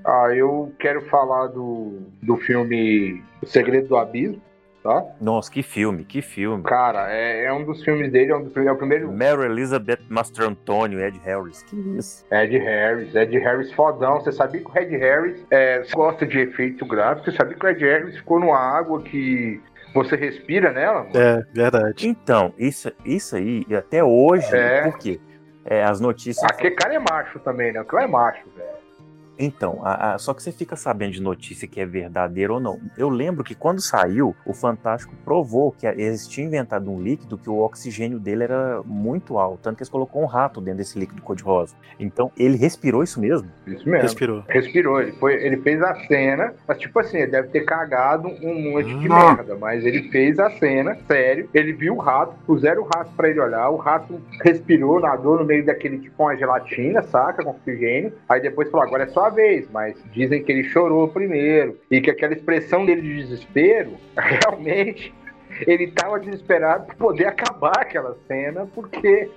Eu quero falar do filme O Segredo do Abismo, tá? Nossa, que filme. Cara, é um dos filmes dele, é o primeiro. Mary Elizabeth Mastrantonio, Ed Harris. Que isso? Ed Harris fodão. Você sabia que o Ed Harris gosta de efeito gráfico? Você sabia que o Ed Harris ficou numa água que você respira nela, mano? É, verdade. Então, isso aí, e até hoje, por quê? As notícias... Aquele cara é macho também, né? Aquele é macho, velho. Então, só que você fica sabendo de notícia que é verdadeira ou não. Eu lembro que quando saiu, o Fantástico provou que eles tinham inventado um líquido que o oxigênio dele era muito alto, tanto que eles colocou um rato dentro desse líquido cor-de-rosa. Então, ele respirou isso mesmo? Isso mesmo. Respirou. Ele fez a cena, mas tipo assim, ele deve ter cagado um monte de merda, mas ele fez a cena, sério. Ele viu o rato, puseram o rato pra ele olhar, o rato respirou, nadou no meio daquele tipo uma gelatina, saca, com oxigênio. Aí depois falou, agora é só vez, mas dizem que ele chorou primeiro e que aquela expressão dele de desespero, realmente, ele estava desesperado por poder acabar aquela cena, porque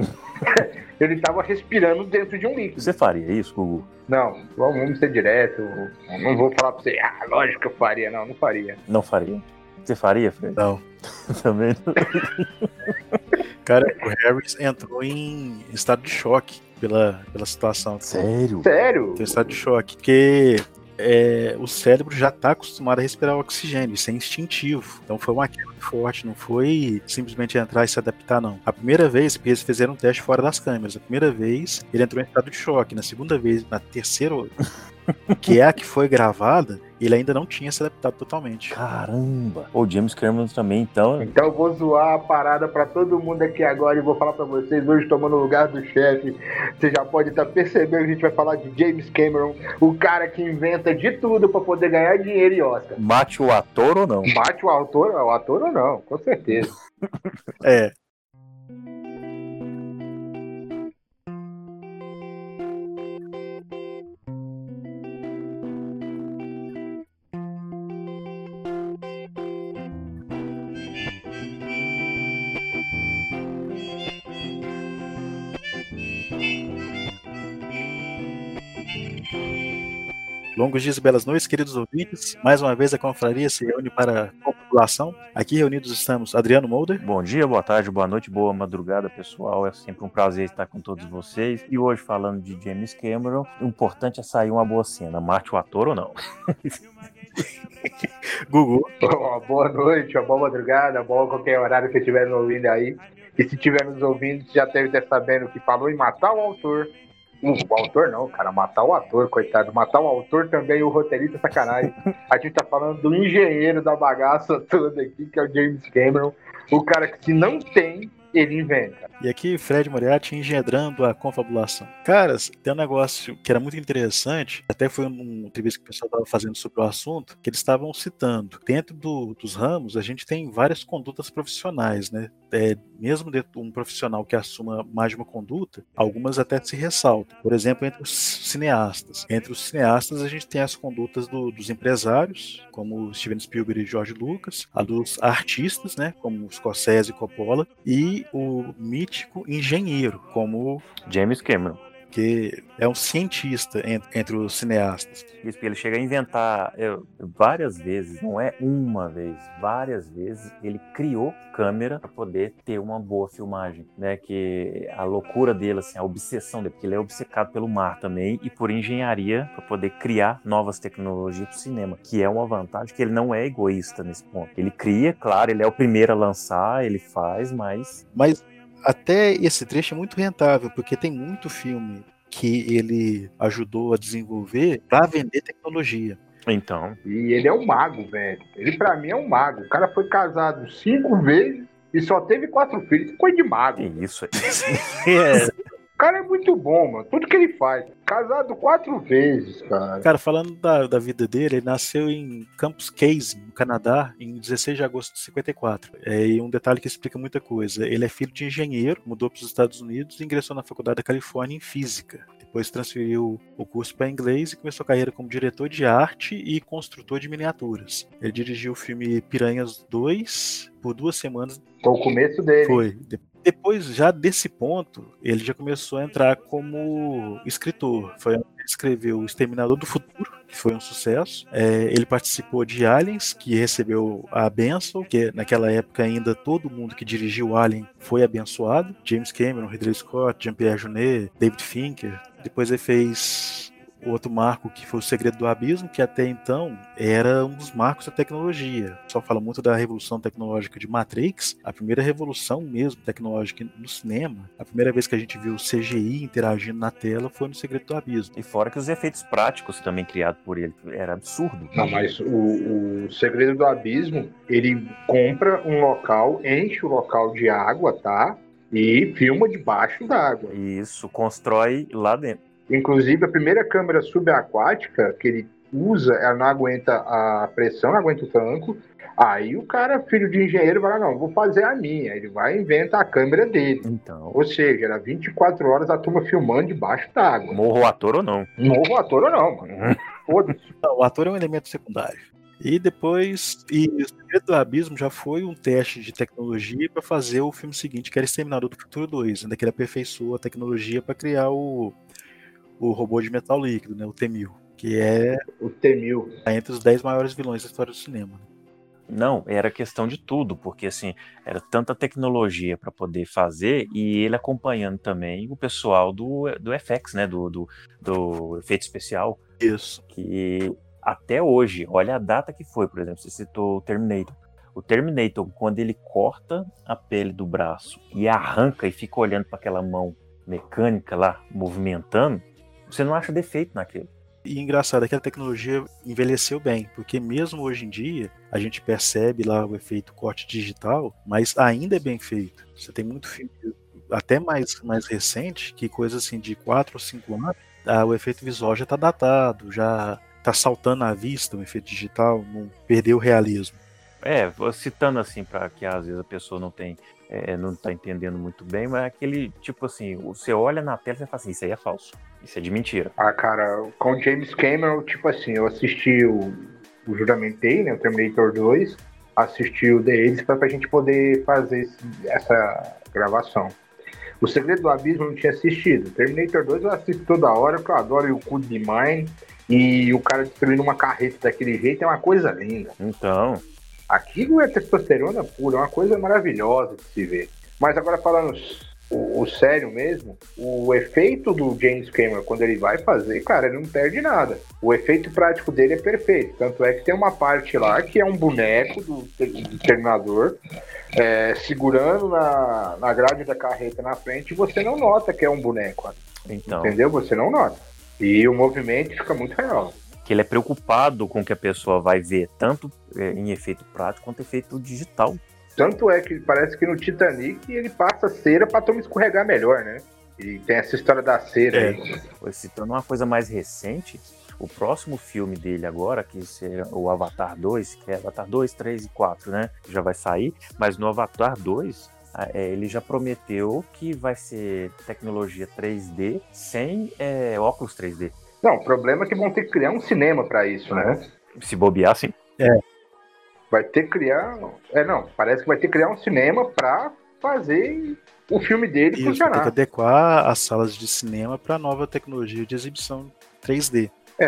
ele estava respirando dentro de um líquido. Você faria isso, Gugu? Não, vamos ser direto, não vou falar pra você, lógico que eu faria, não faria. Não faria? Você faria, Fred? Não. Também não. Cara, o Harris entrou em estado de choque pela situação. Sério? Entrou em estado de choque, porque o cérebro já está acostumado a respirar o oxigênio, isso é instintivo. Então foi uma queda forte, não foi simplesmente entrar e se adaptar, não. A primeira vez, porque eles fizeram um teste fora das câmeras, a primeira vez ele entrou em estado de choque, na segunda vez, na terceira, que é a que foi gravada, ele ainda não tinha se adaptado totalmente. Caramba! O James Cameron também, então... Então eu vou zoar a parada pra todo mundo aqui agora e vou falar pra vocês, hoje tomando o lugar do chefe. Você já pode estar percebendo que a gente vai falar de James Cameron, o cara que inventa de tudo pra poder ganhar dinheiro e Oscar. Mate o ator ou não? Mate o ator ou não, com certeza. Longos dias e belas noites, queridos ouvintes. Mais uma vez a confraria se reúne para a população. Aqui reunidos estamos Adriano Molder. Bom dia, boa tarde, boa noite, boa madrugada, pessoal. É sempre um prazer estar com todos vocês. E hoje, falando de James Cameron, o importante é sair uma boa cena. Mate o ator ou não? Gugu. Uma boa noite, uma boa madrugada, bom qualquer horário que estiver nos ouvindo aí. E se estiver nos ouvindo, já deve estar sabendo que falou em matar o autor. O autor não, cara, matar o ator, coitado. Matar o autor também, o roteirista, sacanagem. A gente tá falando do engenheiro da bagaça toda aqui, que é o James Cameron. O cara que se não tem, ele inventa. E aqui Fred Moriarty engendrando a confabulação. Caras, tem um negócio que era muito interessante, até foi uma entrevista que o pessoal estava fazendo sobre o assunto, que eles estavam citando. Dentro dos ramos, a gente tem várias condutas profissionais, né? Mesmo dentro de um profissional que assuma mais de uma conduta, algumas até se ressaltam. Por exemplo, entre os cineastas. Entre os cineastas, a gente tem as condutas dos empresários, como Steven Spielberg e George Lucas, a dos artistas, né? Como Scorsese e Coppola, e o mítico engenheiro, como James Cameron, que é um cientista entre os cineastas. Isso, ele chega a inventar várias vezes, não é uma vez, várias vezes, ele criou câmera para poder ter uma boa filmagem, né? Que a loucura dele, assim, a obsessão dele, porque ele é obcecado pelo mar também e por engenharia para poder criar novas tecnologias para o cinema, que é uma vantagem que ele não é egoísta nesse ponto. Ele cria, claro, ele é o primeiro a lançar, ele faz, mas até esse trecho é muito rentável, porque tem muito filme que ele ajudou a desenvolver para vender tecnologia. Então. E ele é um mago, velho. Ele pra mim é um mago. O cara foi casado 5 vezes e só teve 4 filhos. Coisa de mago. Que isso? O cara é muito bom, mano. Tudo que ele faz. Casado 4 vezes, cara. Cara, falando da vida dele, ele nasceu em Campus Case, no Canadá, em 16 de agosto de 54. E um detalhe que explica muita coisa. Ele é filho de engenheiro, mudou para os Estados Unidos e ingressou na Faculdade da Califórnia em Física. Depois transferiu o curso para inglês e começou a carreira como diretor de arte e construtor de miniaturas. Ele dirigiu o filme Piranhas 2 por 2 semanas. Foi o começo dele. Foi. Depois, já desse ponto, ele já começou a entrar como escritor. Foi onde ele escreveu O Exterminador do Futuro, que foi um sucesso. Ele participou de Aliens, que recebeu a bênção, que naquela época ainda todo mundo que dirigiu Alien foi abençoado. James Cameron, Ridley Scott, Jean-Pierre Jeunet, David Fincher. Depois ele fez outro marco que foi O Segredo do Abismo, que até então era um dos marcos da tecnologia. Só fala muito da revolução tecnológica de Matrix, a primeira revolução mesmo tecnológica no cinema. A primeira vez que a gente viu o CGI interagindo na tela foi no Segredo do Abismo. E fora que os efeitos práticos também criados por ele, era absurdo. Não, mas o Segredo do Abismo, ele compra um local, enche o local de água, tá? E filma debaixo d'água. Isso, constrói lá dentro. Inclusive, a primeira câmera subaquática que ele usa, ela não aguenta a pressão, não aguenta o tranco. Aí o cara, filho de engenheiro, vai lá, não, vou fazer a minha. Ele vai e inventa a câmera dele. Então, Ou seja, era 24 horas a turma filmando debaixo d'água. morro o ator ou não. Morro o ator ou não, mano. Foda-se. Não, o ator é um elemento secundário. E depois, O Segredo do Abismo já foi um teste de tecnologia para fazer o filme seguinte, que era Exterminador do Futuro 2, ainda que ele aperfeiçoou a tecnologia para criar o robô de metal líquido, né, o T-1000, que é O T-1000. entre os 10 maiores vilões da história do cinema. Não, era questão de tudo, porque assim, era tanta tecnologia para poder fazer e ele acompanhando também o pessoal do FX, né, do efeito especial, Isso. que até hoje, olha a data que foi, por exemplo, você citou o Terminator. O Terminator, quando ele corta a pele do braço e arranca e fica olhando para aquela mão mecânica lá, movimentando, você não acha defeito naquilo. E engraçado é que a tecnologia envelheceu bem, porque mesmo hoje em dia a gente percebe lá o efeito corte digital, mas ainda é bem feito. Você tem muito filme, até mais recente, que coisa assim de 4 ou 5 anos, o efeito visual já está datado, já está saltando à vista o efeito digital, não perdeu o realismo. Vou citando assim, para que às vezes a pessoa não tá entendendo muito bem, mas é aquele tipo assim, você olha na tela e você fala assim, isso aí é falso, isso é de mentira. Ah, cara, com o James Cameron, tipo assim, eu assisti o Juramentei, né, o Terminator 2, assisti o The Ages pra gente poder fazer essa gravação. O Segredo do Abismo eu não tinha assistido. Terminator 2 eu assisto toda hora, porque eu adoro o cu de mine, e o cara destruindo uma carreta daquele jeito é uma coisa linda. Então, Aquilo é testosterona pura, é uma coisa maravilhosa de se ver. Mas agora falando o sério mesmo, o efeito do James Cameron, quando ele vai fazer, cara, ele não perde nada. O efeito prático dele é perfeito. Tanto é que tem uma parte lá que é um boneco do Terminador segurando na grade da carreta na frente e você não nota que é um boneco. então, Entendeu? Você não nota. E o movimento fica muito real. que ele é preocupado com o que a pessoa vai ver, tanto em efeito prático quanto efeito digital. Tanto é que parece que no Titanic ele passa cera pra turma escorregar melhor, né? E tem essa história da cera aí. Citando uma coisa mais recente, o próximo filme dele agora, que será o Avatar 2, que é Avatar 2, 3 e 4, né? Já vai sair, mas no Avatar 2, ele já prometeu que vai ser tecnologia 3D sem óculos 3D. Não, o problema é que vão ter que criar um cinema pra isso, né? Se bobear, sim. Vai ter que criar... parece que vai ter que criar um cinema pra fazer o filme dele Isso, tem que funcionar. adequar as salas de cinema para a nova tecnologia de exibição 3D.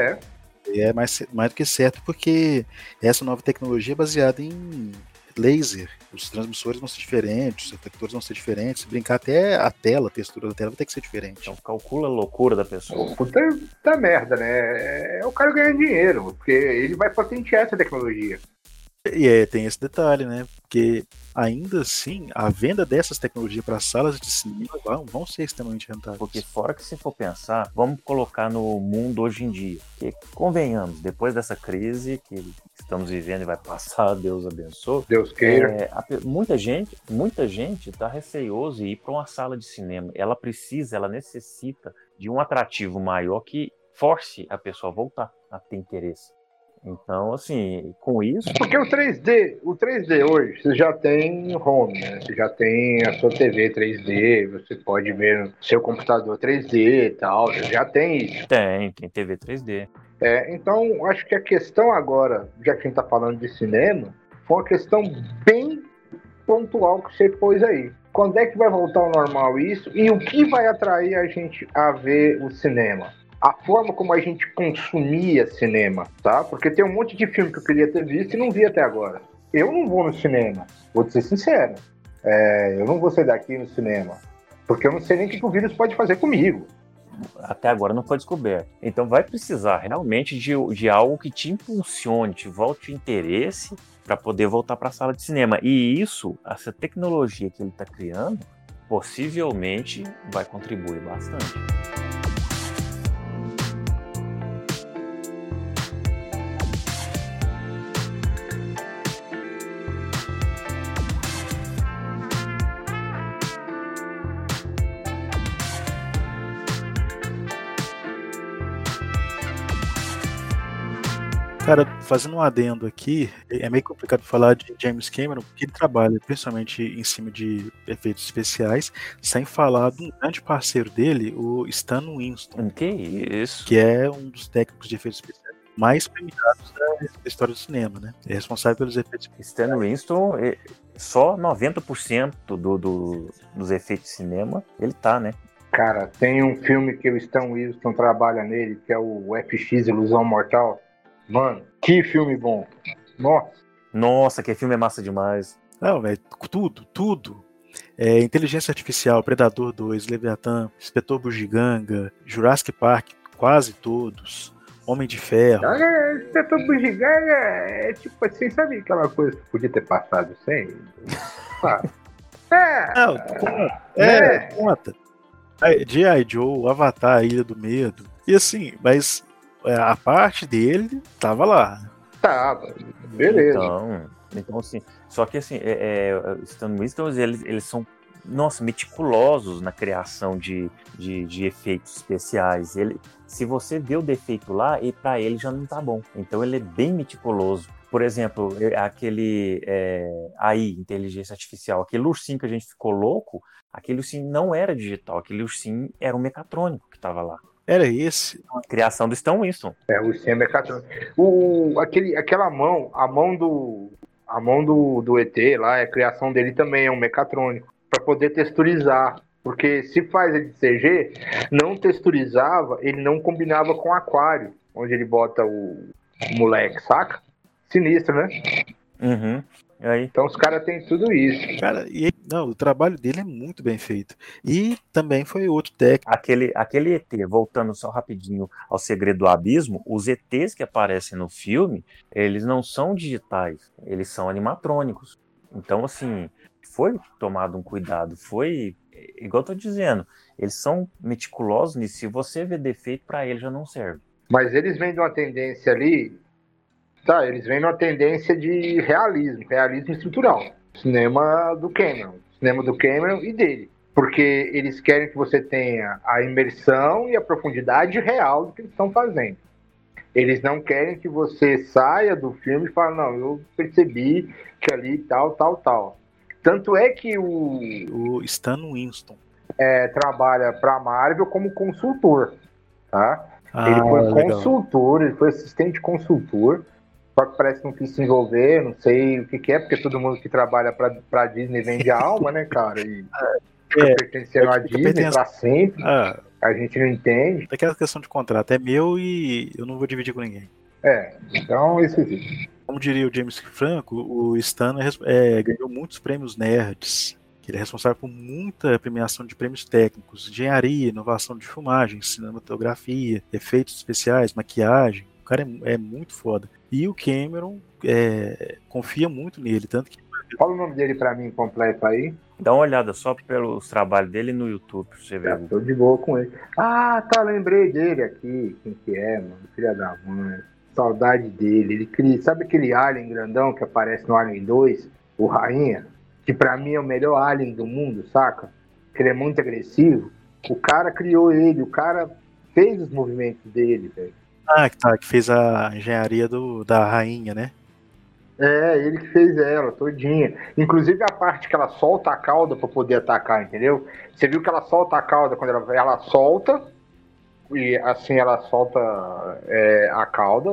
E é mais do que certo, porque essa nova tecnologia é baseada em laser. Os transmissores vão ser diferentes, os refletores vão ser diferentes. Se brincar, até a textura da tela vai ter que ser diferente. Então calcula a loucura da pessoa. Puta merda, né? É o cara ganhando dinheiro, porque ele vai patentear essa tecnologia. E tem esse detalhe, né? Porque ainda assim, a venda dessas tecnologias para salas de cinema vão ser extremamente rentáveis. Porque fora que se for pensar, vamos colocar no mundo hoje em dia. Que, convenhamos, depois dessa crise que estamos vivendo e vai passar, Deus abençoe. Deus queira. Muita gente está receoso em ir para uma sala de cinema. Ela necessita de um atrativo maior que force a pessoa a voltar a ter interesse. Então, assim, com isso... Porque o 3D hoje, você já tem home, né? Você já tem a sua TV 3D, você pode ver no seu computador 3D e tal, você já tem isso. Tem TV 3D. Então, acho que a questão agora, já que a gente tá falando de cinema, foi uma questão bem pontual que você pôs aí. Quando é que vai voltar ao normal isso? E o que vai atrair a gente a ver o cinema? a forma como a gente consumia cinema, tá? Porque tem um monte de filme que eu queria ter visto e não vi até agora. Eu não vou no cinema, vou te ser sincero. Eu não vou sair daqui no cinema, porque eu não sei nem o que o vírus pode fazer comigo. Até agora não foi descoberto. Então vai precisar realmente de algo que te impulsione, te volte o interesse para poder voltar para a sala de cinema. E isso, essa tecnologia que ele está criando, possivelmente vai contribuir bastante. Cara, fazendo um adendo aqui, é meio complicado falar de James Cameron, porque ele trabalha principalmente em cima de efeitos especiais, sem falar de um grande parceiro dele, o Stan Winston. Que isso? Que é um dos técnicos de efeitos especiais mais premiados da história do cinema, né? É responsável pelos efeitos especiais. Stan Winston, só 90% dos efeitos de cinema, ele tá, né? Cara, tem um filme que o Stan Winston trabalha nele, que é o FX Ilusão Mortal. Mano, que filme bom. Nossa, que filme é massa demais. Não, velho, tudo. Inteligência Artificial, Predador 2, Leviatã, Inspetor Bugiganga, Jurassic Park, quase todos. Homem de Ferro. Inspetor Bugiganga é tipo assim, sabe aquela coisa que podia ter passado sem? Não, conta. G.I. Joe, Avatar, Ilha do Medo. E assim, mas a parte dele tava lá. Tava, beleza. Então assim, só que assim, Stan Winston, eles são, nossa, meticulosos na criação de efeitos especiais. Se você vê o defeito lá, e para ele já não tá bom. Então ele é bem meticuloso. Por exemplo, aquele inteligência artificial, aquele ursinho que a gente ficou louco, aquele ursinho não era digital, aquele ursinho era um mecatrônico que tava lá. Era esse. A criação do Stan Winston. O ursinho é mecatrônico. Aquela mão, a mão do ET lá, a criação dele também é um mecatrônico, para poder texturizar. Porque se faz ele de CG, não texturizava, ele não combinava com o aquário, onde ele bota o moleque, saca? Sinistro, né? Uhum. Aí. Então os caras têm tudo isso. Cara, o trabalho dele é muito bem feito. E também foi outro técnico. Aquele ET, voltando só rapidinho ao Segredo do Abismo, os ETs que aparecem no filme, eles não são digitais, eles são animatrônicos. Então, assim, foi tomado um cuidado, igual eu tô dizendo, eles são meticulosos nisso. Se você vê defeito, para eles já não serve. Mas eles vêm de uma tendência ali, eles vêm de uma tendência de realismo estrutural. Cinema do Cameron e dele. Porque eles querem que você tenha a imersão e a profundidade real do que eles estão fazendo. Eles não querem que você saia do filme e fale, não, eu percebi que ali tal. Tanto é que o Stan Winston trabalha para a Marvel como consultor, tá? Ele foi consultor, ele foi assistente consultor, só que parece que não quis se envolver, não sei o que é, porque todo mundo que trabalha pra Disney vende a alma, né, cara? E fica pertencendo à Disney pra sempre. A gente não entende. Aquela questão de contrato é meu e eu não vou dividir com ninguém. Então isso existe. Como diria o James Franco, o Stan ganhou muitos prêmios nerds. Ele é responsável por muita premiação de prêmios técnicos, engenharia, inovação de filmagem, cinematografia, efeitos especiais, maquiagem. O cara é muito foda. E o Cameron confia muito nele, tanto que... Fala o nome dele pra mim completo aí. Dá uma olhada só pelos trabalhos dele no YouTube, pra você ver. Tô de boa com ele. Lembrei dele aqui. Quem que é, mano? Filha da mãe. Saudade dele. Sabe aquele alien grandão que aparece no Alien 2? O Rainha? Que pra mim é o melhor alien do mundo, saca? Que ele é muito agressivo. O cara criou ele, o cara fez os movimentos dele, velho. Que fez a engenharia da rainha, né? Ele que fez ela, todinha. Inclusive a parte que ela solta a cauda pra poder atacar, entendeu? Você viu que ela solta a cauda quando ela solta, e assim ela solta a cauda,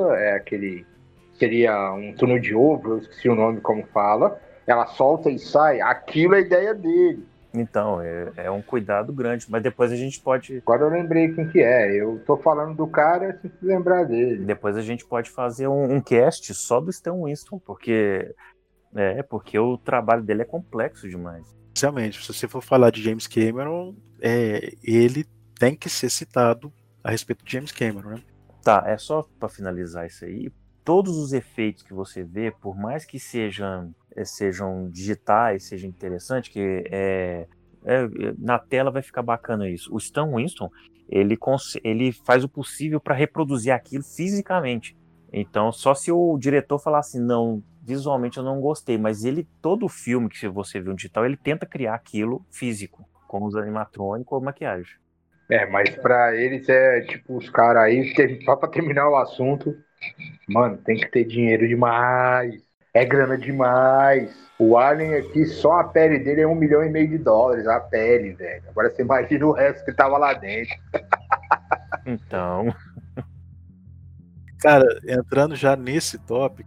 seria um túnel de ovo, eu esqueci o nome como fala. Ela solta e sai, aquilo é a ideia dele. Então, é um cuidado grande, mas depois a gente pode. Agora eu lembrei quem que é. Eu tô falando do cara sem se lembrar dele. Depois a gente pode fazer um cast só do Stan Winston, porque o trabalho dele é complexo demais. Realmente, se você for falar de James Cameron, ele tem que ser citado a respeito de James Cameron, né? Tá, é só para finalizar isso aí. Todos os efeitos que você vê, por mais que sejam digitais, seja interessante, na tela vai ficar bacana isso. O Stan Winston, ele faz o possível para reproduzir aquilo fisicamente. Então, só se o diretor falar assim, não, visualmente eu não gostei, mas todo filme que você vê no digital, ele tenta criar aquilo físico, com os animatrônicos ou maquiagem. Mas pra eles tipo, os caras aí, só pra terminar o assunto, mano, tem que ter dinheiro demais. É grana demais. O Alien aqui, só a pele dele é $1,5 milhão. A pele, velho. Agora você imagina o resto que tava lá dentro. Então, Cara, entrando já nesse tópico,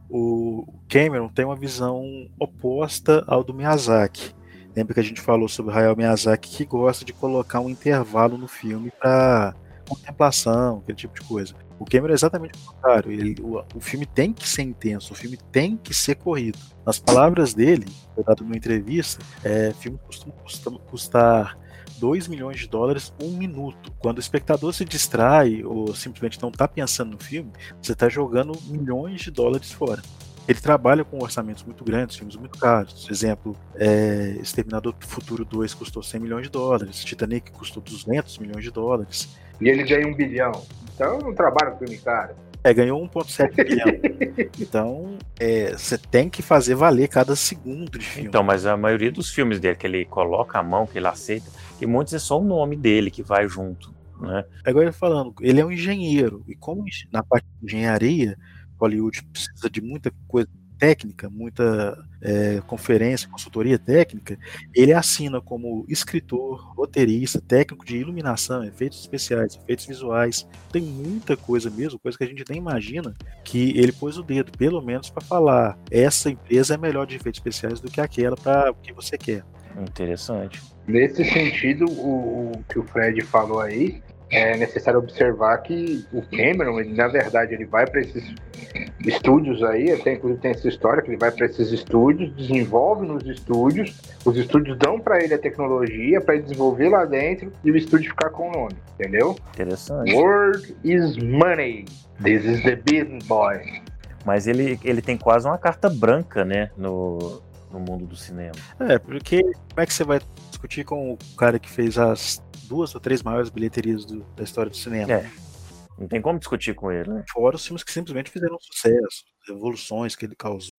o Cameron tem uma visão oposta ao do Miyazaki. Lembra que a gente falou sobre o Hayao Miyazaki, que gosta de colocar um intervalo no filme para contemplação, aquele tipo de coisa. O Cameron é exatamente o contrário. O filme tem que ser intenso, o filme tem que ser corrido. Nas palavras dele, dado numa entrevista, filme costuma custar $2 milhões 1 minuto. Quando o espectador se distrai ou simplesmente não está pensando no filme, você está jogando $milhões fora. Ele trabalha com orçamentos muito grandes, filmes muito caros. Por exemplo, Exterminador do Futuro 2 custou $100 milhões, Titanic custou $200 milhões. E ele ganha $1 bilhão. Então eu não trabalho com filme, cara. Ganhou 1,7 bilhão. Então, você tem que fazer valer cada segundo de filme. Então, mas a maioria dos filmes dele, que ele coloca a mão, que ele aceita, e muitos é só o nome dele que vai junto, né? Agora falando, ele é um engenheiro, e como na parte de engenharia, Hollywood precisa de muita coisa técnica, muita conferência, consultoria técnica, ele assina como escritor, roteirista, técnico de iluminação, efeitos especiais, efeitos visuais. Tem muita coisa mesmo, coisa que a gente nem imagina, que ele pôs o dedo, pelo menos para falar, essa empresa é melhor de efeitos especiais do que aquela para o que você quer. Interessante. Nesse sentido, o que o Fred falou aí, é necessário observar que o Cameron, na verdade, ele vai para esses estúdios aí, até inclusive tem essa história que ele vai para esses estúdios, desenvolve nos estúdios, os estúdios dão para ele a tecnologia para ele desenvolver lá dentro e o estúdio ficar com o nome, entendeu? Interessante. Word is money. This is the business boy. Mas ele tem quase uma carta branca, né, no mundo do cinema. Porque como é que você vai discutir com o cara que fez as 2 ou 3 maiores bilheterias da história do cinema? Não tem como discutir com ele, né? Fora os filmes que simplesmente fizeram sucesso, revoluções que ele causou.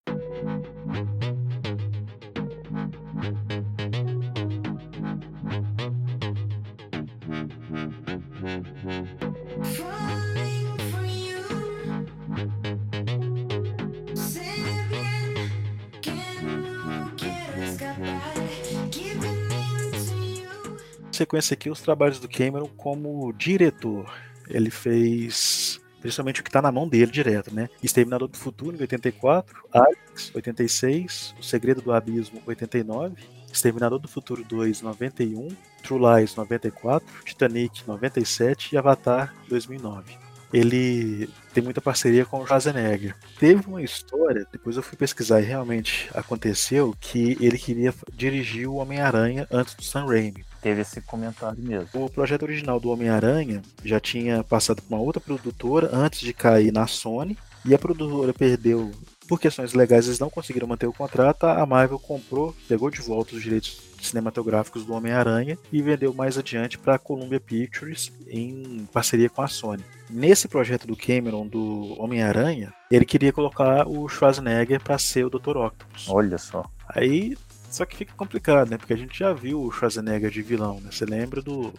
Sequência aqui os trabalhos do Cameron como diretor. Ele fez principalmente o que está na mão dele direto, né? Exterminador do Futuro, em 84, Alex, 86, O Segredo do Abismo, 89, Exterminador do Futuro 2, 91, True Lies, 94, Titanic, 97 e Avatar, 2009. Ele tem muita parceria com o Schwarzenegger. Teve uma história, depois eu fui pesquisar e realmente aconteceu, que ele queria dirigir o Homem-Aranha antes do Sam Raimi. Teve esse comentário mesmo. O projeto original do Homem-Aranha já tinha passado por uma outra produtora antes de cair na Sony, e a produtora perdeu, por questões legais eles não conseguiram manter o contrato, a Marvel pegou de volta os direitos cinematográficos do Homem-Aranha e vendeu mais adiante para a Columbia Pictures em parceria com a Sony. Nesse projeto do Cameron do Homem-Aranha, ele queria colocar o Schwarzenegger para ser o Dr. Octopus. Olha só. Só que fica complicado, né? Porque a gente já viu o Schwarzenegger de vilão, né? Você lembra do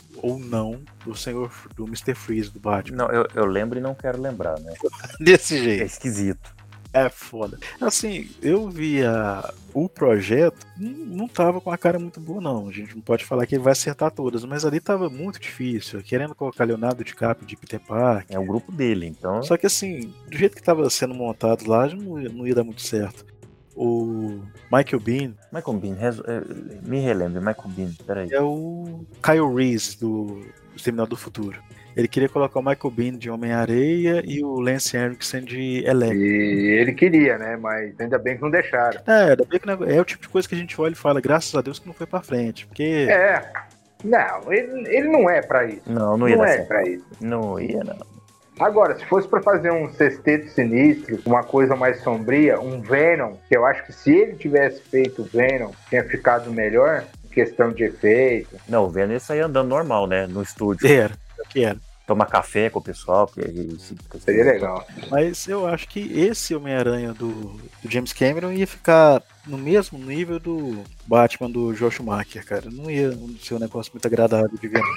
Mr. Freeze do Batman? Não, eu lembro e não quero lembrar, né? Desse jeito. É esquisito. É foda. Assim, eu via o projeto, não tava com a cara muito boa, não. A gente não pode falar que ele vai acertar todas, mas ali tava muito difícil. Querendo colocar Leonardo DiCaprio de Peter Parker. É o grupo dele, então. Só que assim, do jeito que tava sendo montado lá, não ia dar muito certo. O Michael Biehn Michael Biehn, me relembre, Michael Biehn, peraí. é o Kyle Reese do Exterminador do Futuro. Ele queria colocar o Michael Biehn de Homem-Areia e o Lance Henriksen de Electro. E ele queria, né? Mas ainda bem que não deixaram. Ainda bem que é o tipo de coisa que a gente olha e fala, graças a Deus que não foi pra frente, porque... Não, ele não é pra isso. Não ia Não dar é certo. pra isso. Não ia, não. Agora, se fosse pra fazer um Sexteto Sinistro, uma coisa mais sombria, um Venom, que eu acho que se ele tivesse feito o Venom, tinha ficado melhor, em questão de efeito. Não, o Venom ia sair andando normal, né? No estúdio. Era. Tomar café com o pessoal, porque Seria legal. Mas eu acho que esse Homem-Aranha do James Cameron ia ficar no mesmo nível do Batman do Joel Schumacher, cara. Não ia ser um negócio muito agradável de ver.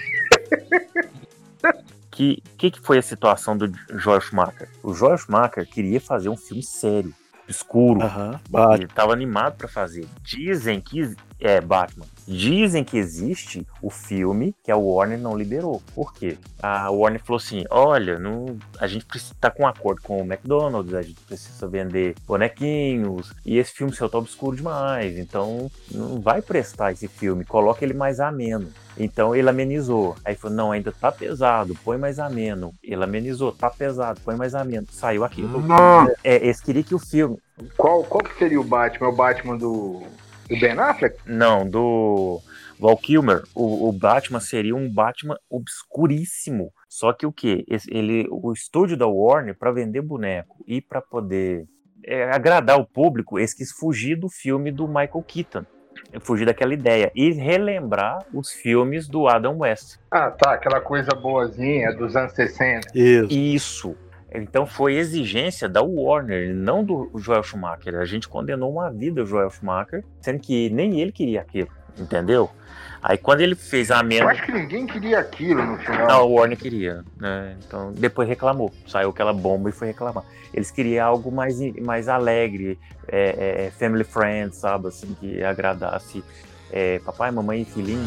Que foi a situação do Joel Schumacher? O Joel Schumacher queria fazer um filme sério, escuro. Ele estava animado para fazer. Dizem que Batman. Dizem que existe o filme que a Warner não liberou. Por quê? A Warner falou assim: olha, a gente tá com um acordo com o McDonald's, a gente precisa vender bonequinhos, e esse filme seu tá obscuro demais, então não vai prestar esse filme, coloca ele mais ameno. Então ele amenizou. Aí falou: não, ainda tá pesado, põe mais ameno. Ele amenizou, tá pesado, põe mais ameno. Saiu aquilo. Eles queriam que o filme... Qual que seria o Batman? É o Batman do Ben Affleck? Não, do Val Kilmer. O Batman seria um Batman obscuríssimo. Só que o quê? O estúdio da Warner, para vender boneco e para poder agradar o público, eles quis fugir do filme do Michael Keaton. Fugir daquela ideia e relembrar os filmes do Adam West. Ah, tá, aquela coisa boazinha dos anos 60. Isso. Então foi exigência da Warner, não do Joel Schumacher. A gente condenou uma vida o Joel Schumacher, sendo que nem ele queria aquilo, entendeu? Aí quando ele fez a ameno... Eu acho que ninguém queria aquilo no final. Não, o Warner queria, né? Então depois reclamou, saiu aquela bomba e foi reclamar. Eles queriam algo mais alegre, family friend, sabe, assim, que agradasse papai, mamãe e filhinho.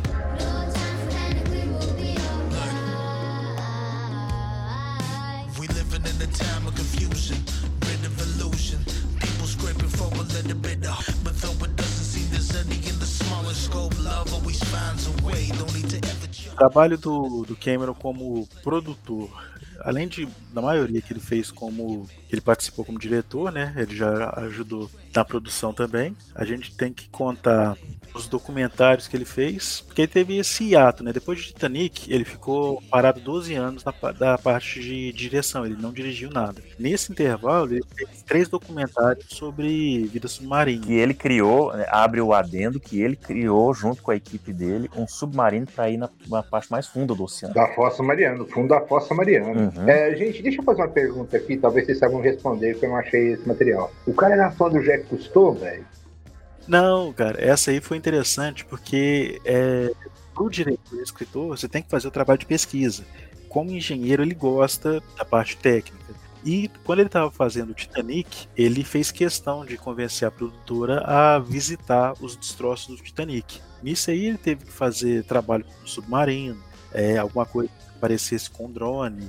O trabalho do Cameron como produtor, além da maioria que ele fez que ele participou como diretor, né? Ele já ajudou na produção também. A gente tem que contar os documentários que ele fez, porque ele teve esse hiato, né? Depois de Titanic, ele ficou parado 12 anos da parte de direção, ele não dirigiu nada. Nesse intervalo, ele fez 3 documentários sobre vida submarina. Que ele criou, abre o adendo, que ele criou, junto com a equipe dele, um submarino para ir na parte mais funda do oceano. Da Fossa Mariana, no fundo da Fossa Mariana. Uhum. Gente, deixa eu fazer uma pergunta aqui, talvez vocês saibam responder, porque eu não achei esse material. O cara era fã do Jacques Cousteau, velho? Não, cara, essa aí foi interessante porque pro diretor e escritor você tem que fazer o trabalho de pesquisa. Como engenheiro ele gosta da parte técnica. E quando ele estava fazendo o Titanic, ele fez questão de convencer a produtora a visitar os destroços do Titanic. Nisso aí ele teve que fazer trabalho com o submarino, alguma coisa que parecesse com drone,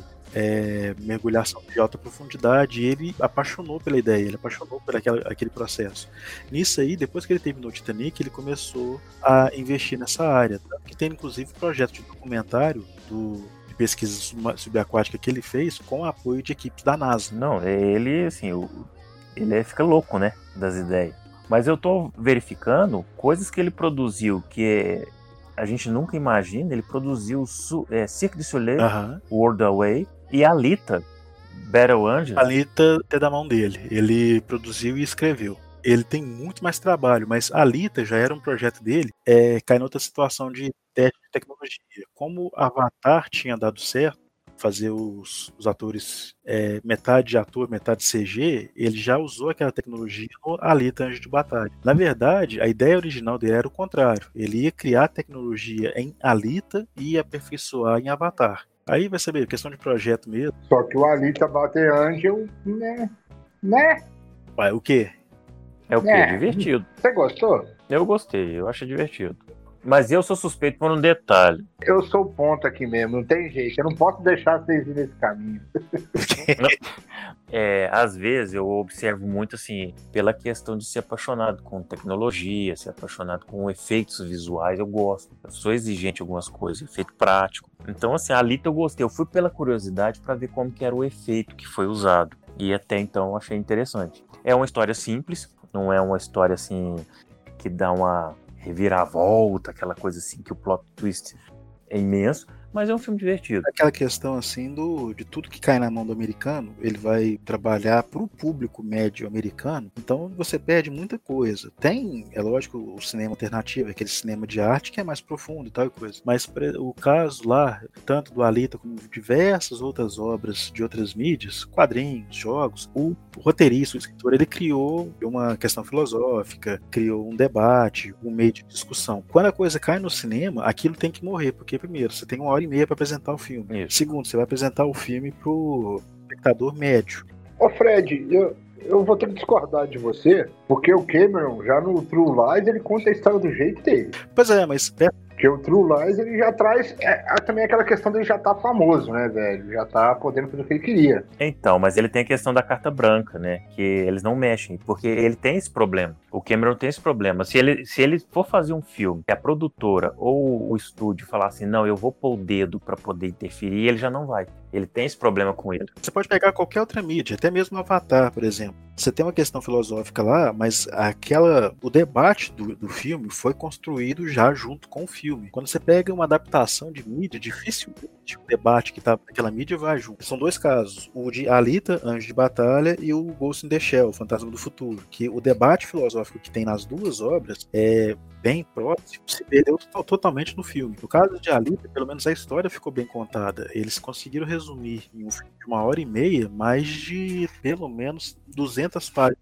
mergulhação de alta profundidade, e ele apaixonou pela ideia, ele apaixonou por aquele processo. Nisso aí, depois que ele terminou o Titanic, ele começou a investir nessa área, tanto que tem inclusive projeto de documentário de pesquisa subaquática que ele fez com apoio de equipes da NASA. Não, ele assim, ele fica louco, né, das ideias. Mas eu tô verificando coisas que ele produziu que a gente nunca imagina. Ele produziu Cirque du Soleil, World Away, e Alita, Battle Angels. Alita é da mão dele. Ele produziu e escreveu. Ele tem muito mais trabalho, mas Alita já era um projeto dele. Cai noutra situação de teste de tecnologia. Como Avatar tinha dado certo, fazer os atores metade ator, metade CG, ele já usou aquela tecnologia no Alita Anjo de Batalha. Na verdade, a ideia original dele era o contrário. Ele ia criar tecnologia em Alita e aperfeiçoar em Avatar. Aí vai saber, questão de projeto mesmo. Só que o Alita Battle Angel, né? Ué, o quê? É o quê? Divertido. Você gostou? Eu gostei, eu achei divertido. Mas eu sou suspeito por um detalhe. Eu sou o ponto aqui mesmo, não tem jeito. Eu não posso deixar vocês ir nesse caminho. Às vezes eu observo muito assim, pela questão de ser apaixonado com tecnologia, ser apaixonado com efeitos visuais, eu gosto. Eu sou exigente em algumas coisas, efeito prático. Então, assim, a Alita eu gostei. Eu fui pela curiosidade para ver como que era o efeito que foi usado. E até então eu achei interessante. É uma história simples, não é uma história assim que dá uma reviravolta, aquela coisa assim que o plot twist é imenso, mas é um filme divertido. Aquela questão assim de tudo que cai na mão do americano, ele vai trabalhar para o público médio americano, então você perde muita coisa. Tem, é lógico, o cinema alternativo, aquele cinema de arte que é mais profundo e tal coisa, mas o caso lá, tanto do Alita como diversas outras obras de outras mídias, quadrinhos, jogos, o roteirista, o escritor, ele criou uma questão filosófica, criou um debate, um meio de discussão. Quando a coisa cai no cinema, aquilo tem que morrer, porque primeiro, você tem 1h30 para apresentar o filme. Isso. Segundo, você vai apresentar o filme pro espectador médio. Ô Fred, eu vou ter que discordar de você, porque o Cameron, já no True Lies, ele conta a história do jeito dele. Pois é, mas Porque o True Lies, ele já traz também aquela questão dele já tá famoso, né, velho? Já tá podendo fazer o que ele queria. Então, mas ele tem a questão da carta branca, né? Que eles não mexem, porque ele tem esse problema. O Cameron tem esse problema. Se ele for fazer um filme que a produtora ou o estúdio falar assim, não, eu vou pôr o dedo pra poder interferir, ele já não vai. Ele tem esse problema com ele. você pode pegar qualquer outra mídia, até mesmo Avatar, por exemplo. Você tem uma questão filosófica lá, mas o debate do filme foi construído já junto com o filme. Quando você pega uma adaptação de mídia, dificilmente o debate que tá naquela mídia vai junto. São dois casos, o de Alita, Anjo de Batalha, e o Ghost in the Shell, Fantasma do Futuro, que o debate filosófico que tem nas duas obras é bem próximo, se perdeu totalmente no filme. No caso de Alita, pelo menos a história ficou bem contada. Eles conseguiram resumir em um filme de 1h30 mais de pelo menos 200 páginas.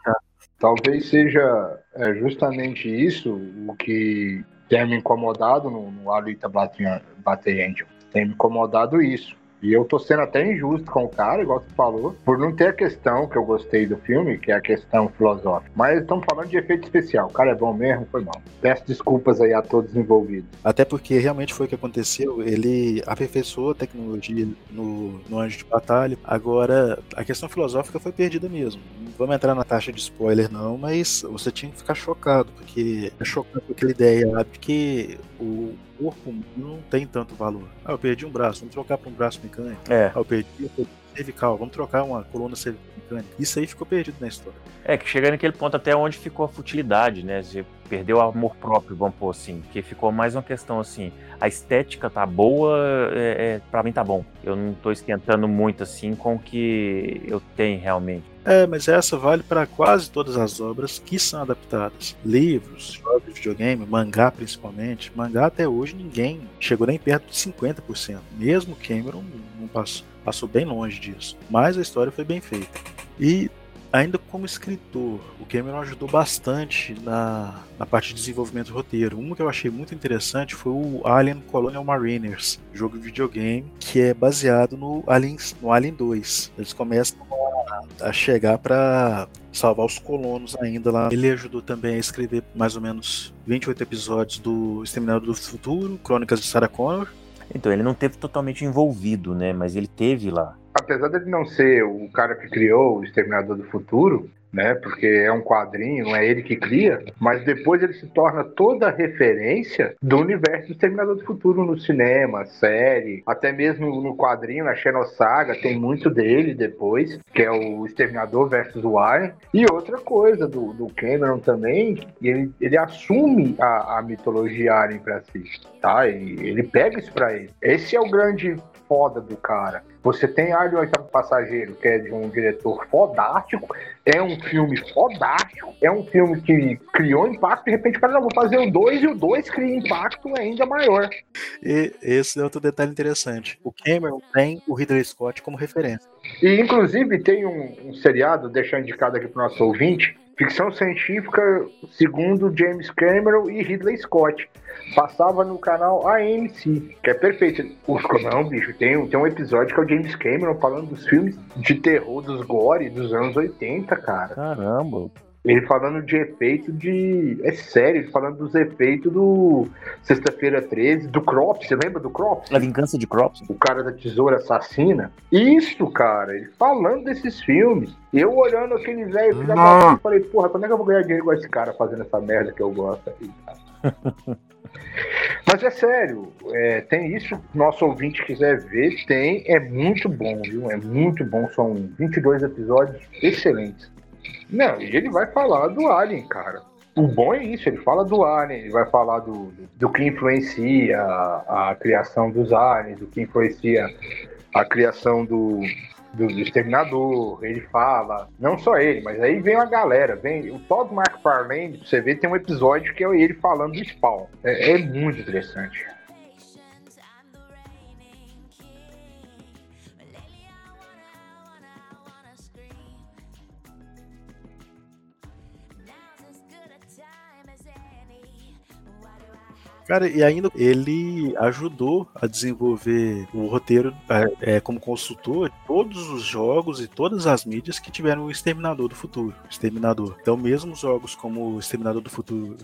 Talvez seja justamente isso o que tem me incomodado no Alita Battle Angel. Tem me incomodado isso. E eu tô sendo até injusto com o cara, igual você falou, por não ter a questão que eu gostei do filme, que é a questão filosófica. Mas estamos falando de efeito especial. O cara é bom mesmo, foi mal. Peço desculpas aí a todos envolvidos. Até porque realmente foi o que aconteceu. Ele aperfeiçoou a tecnologia no Anjo de Batalha. Agora, a questão filosófica foi perdida mesmo. Não vamos entrar na taxa de spoiler não, mas você tinha que ficar chocado, porque é chocado com aquela ideia lá de que o corpo não tem tanto valor. Eu perdi um braço, vamos trocar para um braço mecânico. Eu perdi cervical, vamos trocar uma coluna cervical mecânica. Isso aí ficou perdido na história. Que chega naquele ponto até onde ficou a futilidade, né? Você perdeu o amor próprio, vamos pôr assim, que ficou mais uma questão assim, a estética tá boa, pra mim tá bom. Eu não tô esquentando muito assim com o que eu tenho realmente. Mas essa vale para quase todas as obras que são adaptadas. Livros, jogos de videogame, mangá principalmente. Mangá até hoje ninguém chegou nem perto de 50%. Mesmo Cameron não passou bem longe disso. Mas a história foi bem feita. E ainda como escritor, o Cameron ajudou bastante na parte de desenvolvimento do roteiro. Um que eu achei muito interessante foi o Alien Colonial Mariners, jogo de videogame que é baseado no Alien 2. Eles começam a chegar para salvar os colonos ainda lá. Ele ajudou também a escrever mais ou menos 28 episódios do Exterminador do Futuro, Crônicas de Sarah Connor. Então, ele não teve totalmente envolvido, né? Mas ele teve lá. Apesar dele não ser o cara que criou o Exterminador do Futuro, né? Porque é um quadrinho, não é ele que cria, mas depois ele se torna toda a referência do universo do Exterminador do Futuro no cinema, série, até mesmo no quadrinho, na Xenosaga, tem muito dele depois, que é o Exterminador versus o Alien. E outra coisa do Cameron também, ele assume a mitologia Alien pra si, tá? Ele pega isso pra ele. Esse é o grande foda do cara. Você tem Alien, o Oitavo Passageiro, que é de um diretor fodástico, é um filme fodástico, é um filme que criou impacto, de repente o cara, vou fazer o 2 e o 2 cria impacto ainda maior. E esse é outro detalhe interessante. O Cameron tem o Ridley Scott como referência. E inclusive tem um seriado, deixar indicado aqui pro nosso ouvinte, ficção científica segundo James Cameron e Ridley Scott. Passava no canal AMC, que é perfeito. Não, bicho, tem um episódio que é o James Cameron falando dos filmes de terror, dos gore dos anos 80, cara. Caramba, Ele falando de efeito de... É sério, ele falando dos efeitos do Sexta-feira 13, do Crops, você lembra do Crops? A Vingança de Crops. O cara da tesoura assassina. Isso, cara, ele falando desses filmes. Eu olhando aquele velho, falei, porra, quando é que eu vou ganhar dinheiro com esse cara fazendo essa merda que eu gosto aqui, cara? Mas é sério, tem isso, nosso ouvinte quiser ver, é muito bom, viu? É muito bom, são 22 episódios excelentes. Não, e ele vai falar do Alien, cara. O bom é isso, ele fala do Alien, ele vai falar do que influencia a criação dos aliens, do que influencia a criação do Exterminador. Ele fala, não só ele, mas aí vem uma galera, vem o Todd McFarlane, você vê, tem um episódio que é ele falando do Spawn. É muito interessante. Cara, e ainda ele ajudou a desenvolver o roteiro como consultor de todos os jogos e todas as mídias que tiveram o Exterminador do Futuro. Então, mesmo jogos como o Exterminador do Futuro,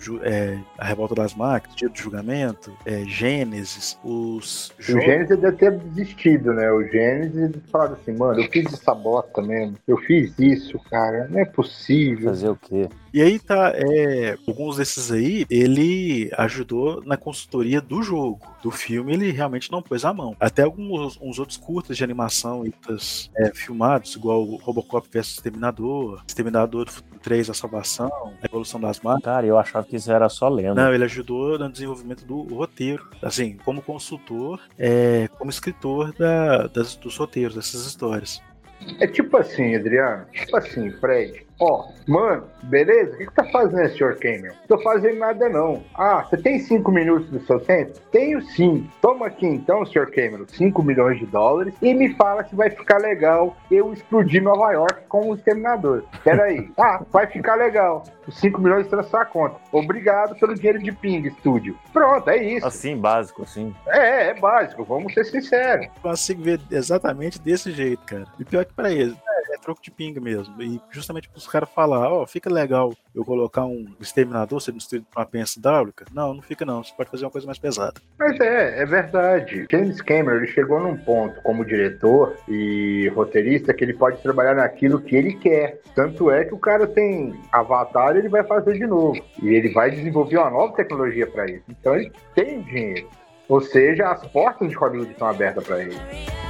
A Revolta das Máquinas, Dia do Julgamento, Gênesis, os jogos... O Gênesis deve ter desistido, né? O Gênesis falou assim, mano, eu fiz essa bosta mesmo. Eu fiz isso, cara. Não é possível. Fazer o quê? E aí tá, alguns desses aí, ele ajudou na consultoria do jogo. Do filme, ele realmente não pôs a mão. Até uns outros curtas de animação filmados, igual o Robocop vs Exterminador, Exterminador do Futuro 3, A Salvação, A Evolução das Máquinas. Cara, eu achava que isso era só lenda. Não, ele ajudou no desenvolvimento do roteiro. Assim, como consultor, como escritor dos roteiros, dessas histórias. É tipo assim, Adriano, tipo assim, Fred. Ó, mano, beleza? O que tá fazendo, Sr. Cameron? Tô fazendo nada não. Ah, você tem 5 minutos do seu tempo? Tenho sim. Toma aqui então, Sr. Cameron, 5 milhões de dólares e me fala se vai ficar legal eu explodir Nova York com o Exterminador. Peraí. Ah, vai ficar legal. Os 5 milhões estão na sua conta. Obrigado pelo dinheiro de Ping Studio. Pronto, é isso. Assim, básico, assim. É básico, vamos ser sinceros. Consigo ver exatamente desse jeito, cara. E pior que pra eles, é troco de pinga mesmo. E justamente pros caras falar, fica legal eu colocar um Exterminador sendo destruído por uma pensa hidráulica? Não fica não. Você pode fazer uma coisa mais pesada. Mas é verdade. James Cameron, ele chegou num ponto como diretor e roteirista que ele pode trabalhar naquilo que ele quer. Tanto é que o cara tem Avatar, ele vai fazer de novo. E ele vai desenvolver uma nova tecnologia para isso. Então ele tem dinheiro. Ou seja, as portas de Hollywood estão abertas para ele.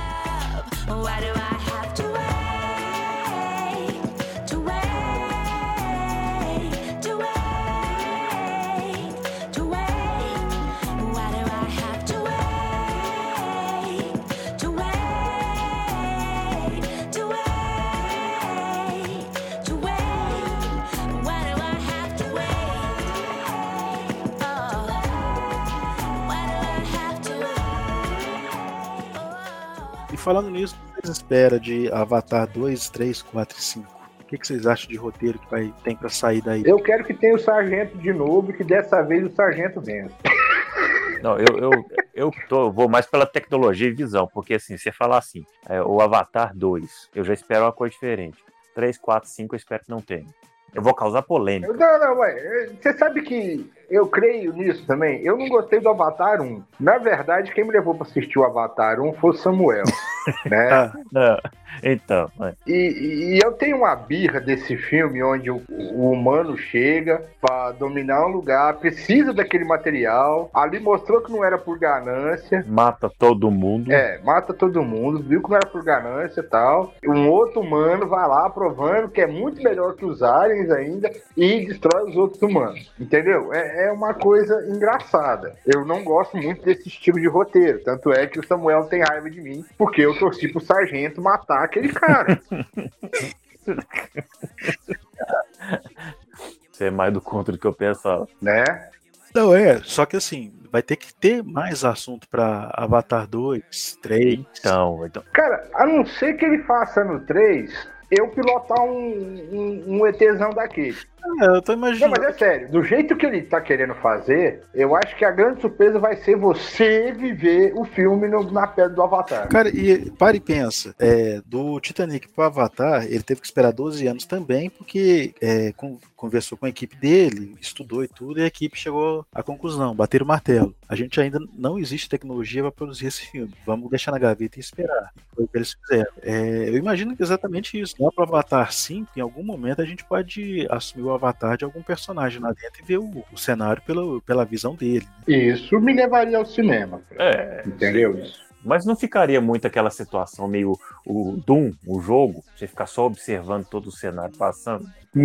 Falando nisso, o que vocês esperam de Avatar 2, 3, 4 e 5? O que vocês acham de roteiro que tem pra sair daí? Eu quero que tenha o Sargento de novo e que dessa vez o Sargento vença. Não, eu vou mais pela tecnologia e visão, porque assim, você falar assim, o Avatar 2, eu já espero uma coisa diferente. 3, 4, 5 eu espero que não tenha. Eu vou causar polêmica. Não, mas você sabe que eu creio nisso também. Eu não gostei do Avatar 1. Na verdade, quem me levou pra assistir o Avatar 1 foi o Samuel, né? Então. E eu tenho uma birra desse filme onde o humano chega pra dominar um lugar, precisa daquele material. Ali mostrou que não era por ganância. Mata todo mundo. Mata todo mundo. Viu que não era por ganância e tal. Um outro humano vai lá provando que é muito melhor que os aliens ainda e destrói os outros humanos. Entendeu? É uma coisa engraçada. Eu não gosto muito desse estilo de roteiro. Tanto é que o Samuel tem raiva de mim porque eu torci pro Sargento matar aquele cara. Você é mais do contra do que eu pensava. Né? Não, só que assim, vai ter que ter mais assunto pra Avatar 2, 3. Então. Cara, a não ser que ele faça no 3, eu pilotar um ETzão daquele. Eu tô Não, imaginando. mas é sério, do jeito que ele tá querendo fazer, eu acho que a grande surpresa vai ser você viver o filme na pele do Avatar. Cara, e para e pensa, do Titanic pro Avatar, ele teve que esperar 12 anos também, porque conversou com a equipe dele, estudou e tudo, e a equipe chegou à conclusão, bateram o martelo. A gente ainda não existe tecnologia para produzir esse filme. Vamos deixar na gaveta e esperar. Foi o que eles fizeram. Eu imagino que exatamente isso. Lá pro Avatar 5, em algum momento a gente pode assumir o avatar de algum personagem lá dentro e ver o cenário pela visão dele. Isso me levaria ao cinema. Entendeu isso? Mas não ficaria muito aquela situação meio o Doom, o jogo, você ficar só observando todo o cenário passando?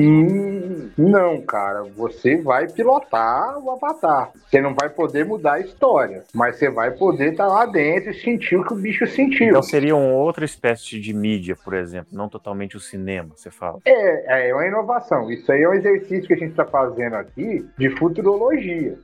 Não, cara. Você vai pilotar o Avatar. Você não vai poder mudar a história, mas você vai poder estar lá dentro e sentir o que o bicho sentiu. Então seria uma outra espécie de mídia, por exemplo, não totalmente o cinema, você fala. É uma inovação. Isso aí é um exercício que a gente está fazendo aqui de futurologia.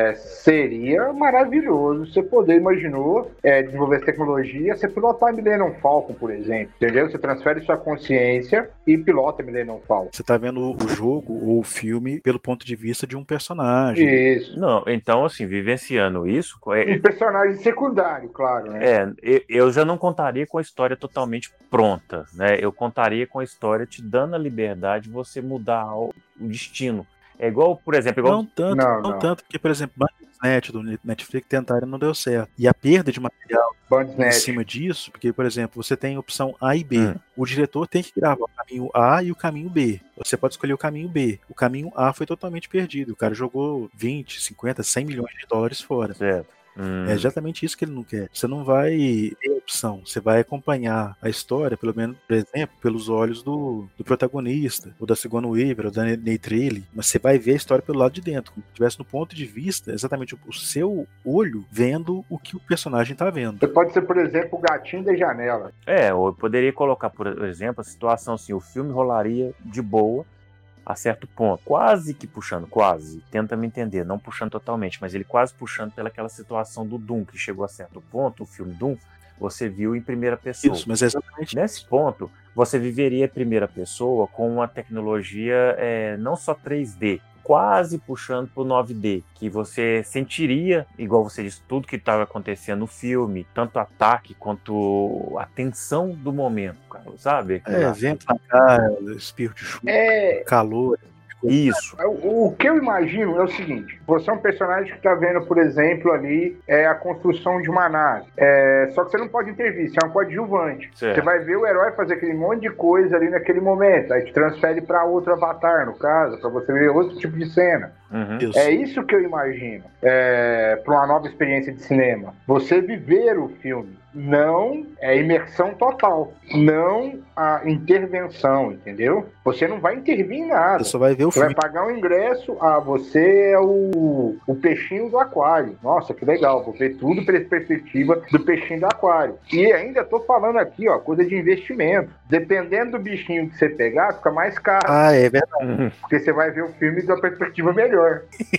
Seria maravilhoso você poder, imaginou, desenvolver essa tecnologia, você pilotar a Millennium Falcon, por exemplo, entendeu? Você transfere sua consciência e pilota a Millennium Falcon. Você tá vendo o jogo ou o filme pelo ponto de vista de um personagem. Isso. Não, então, assim, vivenciando isso... Um personagem secundário, claro, né? Eu já não contaria com a história totalmente pronta, né? Eu contaria com a história te dando a liberdade de você mudar o destino. É igual, por exemplo... Não tanto, porque, por exemplo, Bandersnatch do Netflix tentaram e não deu certo. E a perda de material em cima disso, porque, por exemplo, você tem a opção A e B. O diretor tem que gravar o caminho A e o caminho B. Você pode escolher o caminho B. O caminho A foi totalmente perdido. O cara jogou 20, 50, 100 milhões de dólares fora. Certo. É exatamente isso que ele não quer. Você não vai ter opção. Você vai acompanhar a história, pelo menos, por exemplo, pelos olhos do protagonista, ou da Sigourney Weaver, ou da Neytiri. Mas você vai ver a história pelo lado de dentro, como se estivesse no ponto de vista, exatamente o seu olho vendo o que o personagem está vendo. Você pode ser, por exemplo, o gatinho da janela. Ou eu poderia colocar, por exemplo, a situação assim, o filme rolaria de boa a certo ponto, quase que puxando, tenta me entender, não puxando totalmente, mas ele quase puxando pelaquela situação do Doom, que chegou a certo ponto, o filme Doom, você viu em primeira pessoa. Isso, mas é exatamente nesse ponto, você viveria em primeira pessoa com uma tecnologia não só 3D, quase puxando para o 9D, que você sentiria, igual você disse, tudo que estava acontecendo no filme, tanto ataque quanto a tensão do momento, cara, sabe? Vento na cara, espirro de chuva, calor. Isso. O que eu imagino é o seguinte: você é um personagem que está vendo, por exemplo, ali a construção de uma nave. Só que você não pode intervir, você é um coadjuvante. Certo. Você vai ver o herói fazer aquele monte de coisa ali naquele momento. Aí te transfere para outro avatar, no caso, para você ver outro tipo de cena. Uhum. É isso que eu imagino para uma nova experiência de cinema. Você viver o filme. Não imersão total. Não a intervenção, entendeu? Você não vai intervir em nada. Você só vai ver o filme. Vai pagar o ingresso. Você é o peixinho do aquário. Nossa, que legal. Vou ver tudo pela perspectiva do peixinho do aquário. E ainda tô falando aqui, coisa de investimento. Dependendo do bichinho que você pegar, fica mais caro. É verdade. Porque você vai ver o filme da perspectiva melhor.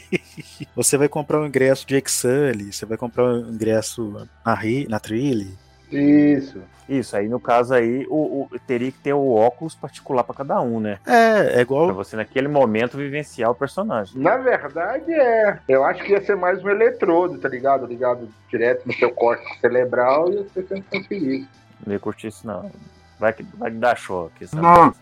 Você vai comprar um ingresso de Jake Sully, você vai comprar um ingresso na Trilha. Isso, aí no caso aí, teria que ter o óculos particular para cada um, né? É igual... Pra você naquele momento vivenciar o personagem. Na verdade, eu acho que ia ser mais um eletrodo, tá ligado? Ligado direto no seu corte cerebral e você sendo transferido. Não ia curtir isso, não. Vai dar choque, sabe? Não.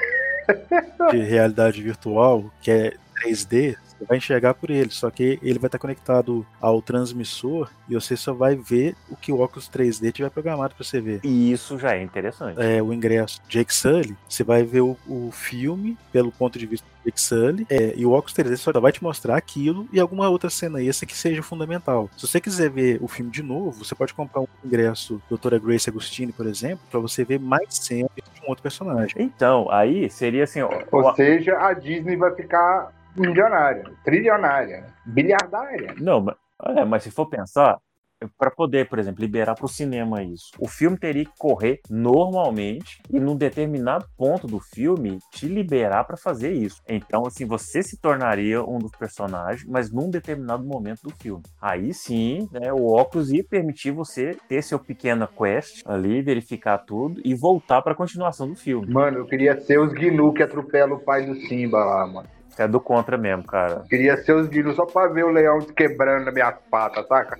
De realidade virtual, que é 3D, você vai enxergar por ele, só que ele vai estar conectado ao transmissor e você só vai ver o que o óculos 3D tiver programado para você ver. E isso já é interessante. O ingresso Jake Sully, você vai ver o filme pelo ponto de vista do Jake Sully, e o óculos 3D só vai te mostrar aquilo e alguma outra cena extra que seja fundamental. Se você quiser ver o filme de novo, você pode comprar um ingresso Doutora Grace Agostini, por exemplo, para você ver mais cenas de um outro personagem. Então, aí seria assim... Ou seja, a Disney vai ficar milionária, trilionária, bilhardária. Não, mas se for pensar, para poder, por exemplo, liberar para o cinema isso, o filme teria que correr normalmente e num determinado ponto do filme te liberar para fazer isso. Então, assim, você se tornaria um dos personagens, mas num determinado momento do filme. Aí sim, né, o óculos ia permitir você ter seu pequena quest ali, verificar tudo e voltar para a continuação do filme. Mano, eu queria ser os Gnu que atropelam o pai do Simba lá, mano. É do contra mesmo, cara. Queria ser os Gnus só pra ver o leão quebrando nas minhas patas, saca?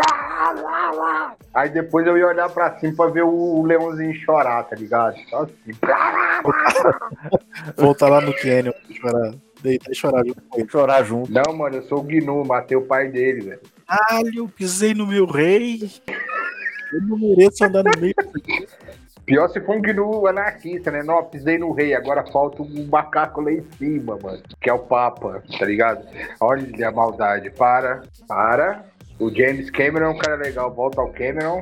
Aí depois eu ia olhar pra cima pra ver o leãozinho chorar, tá ligado? Só assim. Voltar lá no Canyon, chorar. Deitar e chorar junto com ele. Chorar junto. Não, mano, eu sou o Gnu, matei o pai dele, velho. Caralho, pisei no meu rei. Eu não mereço andar no meio. Pior se for um Gnu anarquista, né? Não, pisei no rei, agora falta um macaco lá em cima, mano. Que é o Papa, tá ligado? Olha a maldade. Para. O James Cameron é um cara legal, volta ao Cameron.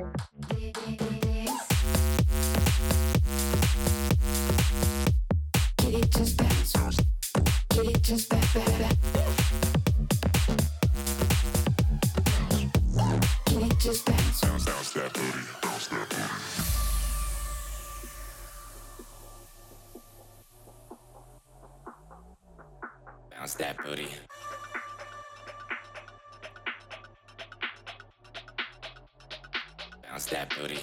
Bounce that booty. Bounce that booty.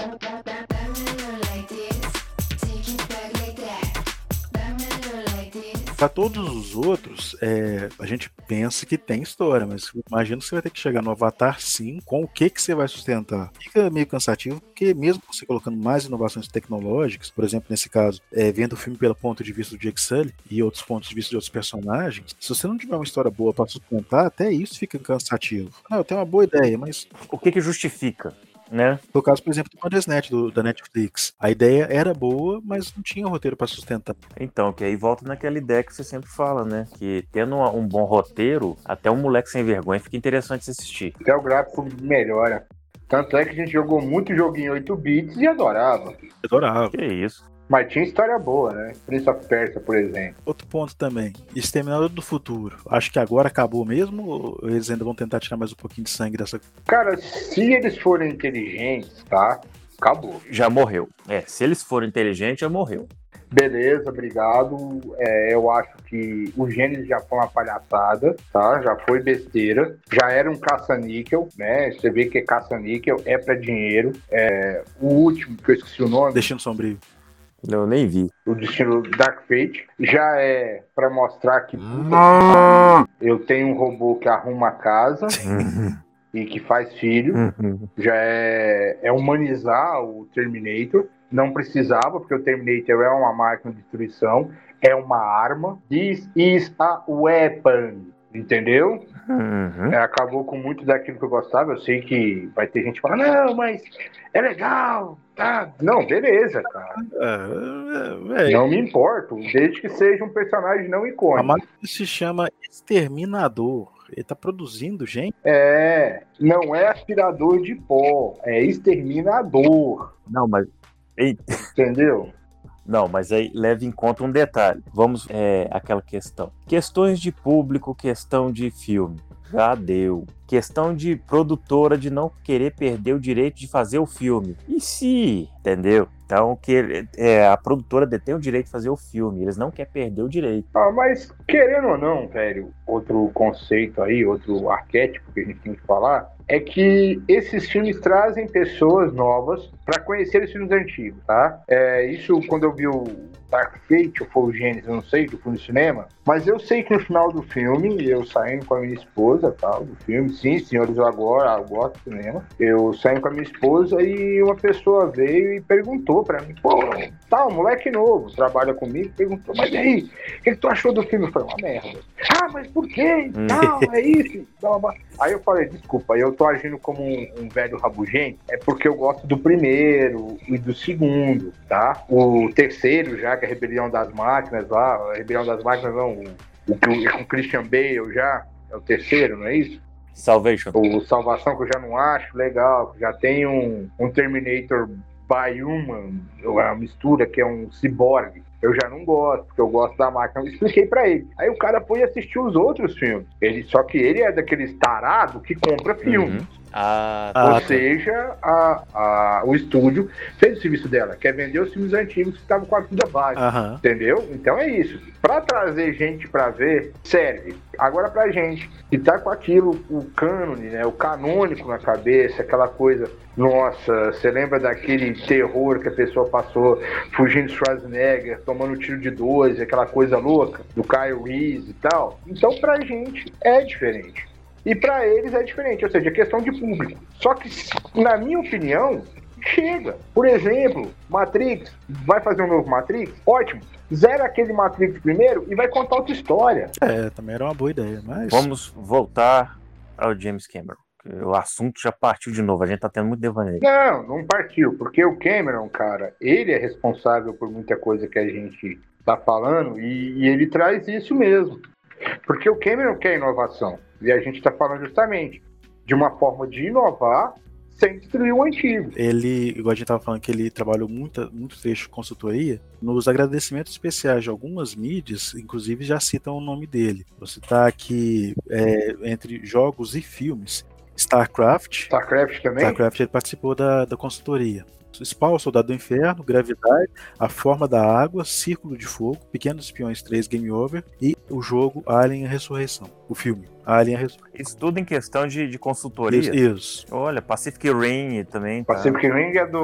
Para todos os outros, a gente pensa que tem história, mas imagino que você vai ter que chegar no Avatar 5 com o que você vai sustentar. Fica meio cansativo, porque mesmo você colocando mais inovações tecnológicas, por exemplo, nesse caso, vendo o filme pelo ponto de vista do Jake Sully e outros pontos de vista de outros personagens, se você não tiver uma história boa para sustentar, até isso fica cansativo. Não, eu tenho uma boa ideia, mas... O que justifica? Né? No caso, por exemplo, do Bandersnatch da Netflix. A ideia era boa, mas não tinha roteiro para sustentar. Então, que aí volta naquela ideia que você sempre fala, né? Que tendo um bom roteiro, até um moleque sem vergonha fica interessante de assistir. Até o gráfico melhora. Tanto é que a gente jogou muito joguinho em 8 bits e adorava. Adorava. Que isso. Mas tinha história boa, né? Prince of Persia, por exemplo. Outro ponto também, Exterminador do Futuro. Acho que agora acabou mesmo ou eles ainda vão tentar tirar mais um pouquinho de sangue dessa... Cara, se eles forem inteligentes, tá? Acabou. Já morreu. Se eles forem inteligentes, já morreu. Beleza, obrigado. Eu acho que o Gênesis já foi uma palhaçada, tá? Já foi besteira. Já era um caça-níquel, né? Você vê que é caça-níquel, é pra dinheiro. O último, que eu esqueci o nome... Destino Sombrio. Eu nem vi. O Destino Dark Fate já é pra mostrar que eu tenho um robô que arruma a casa e que faz filho. Já é humanizar o Terminator. Não precisava, porque o Terminator é uma máquina de destruição, é uma arma. This is a weapon. Entendeu? Acabou com muito daquilo que eu gostava. Eu sei que vai ter gente falando, não, mas é legal, tá? Não, beleza, cara. Não me importo, desde que seja um personagem não icônico. A máquina se chama Exterminador. Ele tá produzindo gente? Não é aspirador de pó, é exterminador. Não, mas... Entendeu? Não, mas aí leve em conta um detalhe. Vamos, aquela questão. Questões de público, questão de filme. Já deu. Questão de produtora de não querer perder o direito de fazer o filme. E se, entendeu? Então, a produtora detém o direito de fazer o filme. Eles não querem perder o direito. Mas, querendo ou não, velho, outro conceito aí, outro arquétipo que a gente tem que falar, é que esses filmes trazem pessoas novas para conhecer os filmes antigos, tá? Isso, quando eu vi o Dark Fate, ou foi o Gênesis, eu não sei, que eu fui no cinema, mas eu sei que no final do filme, eu saindo com a minha esposa, tal, do filme, sim, senhores, eu gosto do cinema, eu saindo com a minha esposa e uma pessoa veio e perguntou pra mim, pô, tá, um moleque novo, trabalha comigo, perguntou, mas e aí, o que tu achou do filme? Eu falei, uma merda. Mas por quê? Não, é isso. Aí eu falei, desculpa, eu tô agindo como um velho rabugento, é porque eu gosto do primeiro e do segundo, tá? O terceiro já, que é a Rebelião das Máquinas lá, a Rebelião das Máquinas não, com o Christian Bale já, é o terceiro, não é isso? Salvation. O Salvação, que eu já não acho legal, já tem um Terminator Bi-Human, uma mistura que é um ciborgue. Eu já não gosto, porque eu gosto da máquina. Eu expliquei pra ele. Aí o cara foi assistir os outros filmes. Só que ele é daqueles tarados que compra filme. Ou seja, o estúdio fez o serviço dela, quer vender os filmes antigos que estavam com a vida baixa, entendeu? Então é isso. Pra trazer gente pra ver, serve. Agora pra gente que tá com aquilo, o cânone, né, o canônico na cabeça, aquela coisa, nossa, você lembra daquele terror que a pessoa passou fugindo de Schwarzenegger, tomando tiro de 12, aquela coisa louca, do Kyle Reese e tal? Então pra gente é diferente. E pra eles é diferente, ou seja, é questão de público. Só que, na minha opinião, chega. Por exemplo, Matrix, vai fazer um novo Matrix? Ótimo. Zera aquele Matrix primeiro e vai contar outra história. Também era uma boa ideia, mas... Vamos voltar ao James Cameron. O assunto já partiu de novo, a gente tá tendo muito devaneio. Não partiu, porque o Cameron, cara, ele é responsável por muita coisa que a gente tá falando e ele traz isso mesmo. Porque o Cameron quer inovação. E a gente está falando justamente de uma forma de inovar sem destruir o antigo. Ele, igual a gente estava falando, que ele trabalhou muito trecho de consultoria. Nos agradecimentos especiais de algumas mídias, inclusive já citam o nome dele. Vou citar aqui, entre jogos e filmes, StarCraft também? StarCraft, ele participou da consultoria. Spawn, Soldado do Inferno, Gravidade, A Forma da Água, Círculo de Fogo, Pequenos Espiões 3, Game Over e o jogo Alien: A Ressurreição. O filme Alien: A Ressurreição. Isso tudo em questão de consultoria? Isso. Olha, Pacific Rim também. Tá. Pacific Rim é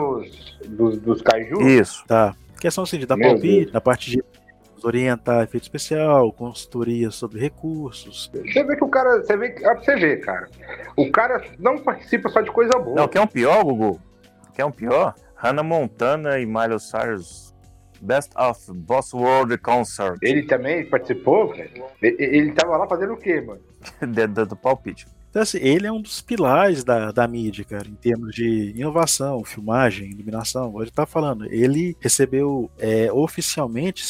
dos kaiju? Isso. Tá. Questão assim de dar palpite, na parte de orientar efeito especial, consultoria sobre recursos. Você vê que o cara, você vê, cara, o cara não participa só de coisa boa. Não, quer um pior, Gugu? Quer um pior? Hannah Montana e Miley Cyrus Best of Boss World Concert. Ele também participou, velho? Ele tava lá fazendo o quê, mano? do palpite. Então, assim, ele é um dos pilares da mídia, cara, em termos de inovação, filmagem, iluminação. Ele tá falando, ele recebeu oficialmente